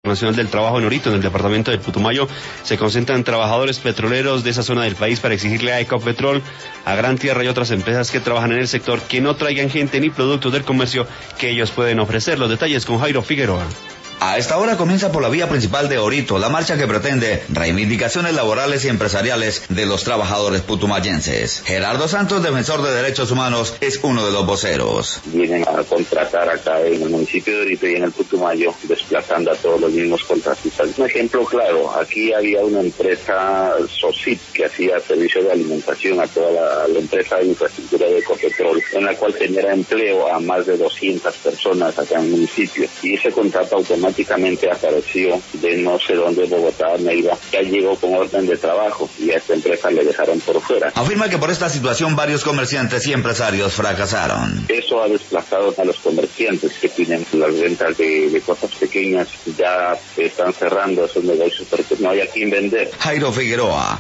Nacional del Trabajo en Orito, en el departamento de Putumayo, se concentran trabajadores petroleros de esa zona del país para exigirle a Ecopetrol, a Gran Tierra y otras empresas que trabajan en el sector que no traigan gente ni productos del comercio que ellos pueden ofrecer. Los detalles con Jairo Figueroa. A esta hora comienza por la vía principal de Orito la marcha que pretende reivindicaciones laborales y empresariales de los trabajadores putumayenses. Gerardo Santos, defensor de derechos humanos, es uno de los voceros. Vienen a contratar acá en el municipio de Orito y en el Putumayo, desplazando a todos los mismos contratistas. Un ejemplo claro, aquí había una empresa SOCIP que hacía servicio de alimentación a toda la empresa de infraestructura de Ecopetrol, en la cual tenía empleo a más de 200 personas acá en el municipio. Y ese contrato automáticamente apareció de no sé dónde, Bogotá, Neiva, ya llegó con orden de trabajo y a esta empresa le dejaron por fuera. Afirma que por esta situación varios comerciantes y empresarios fracasaron. Eso ha desplazado a los comerciantes que tienen las ventas de cosas pequeñas, ya están cerrando esos negocios porque no hay a quién vender. Jairo Figueroa,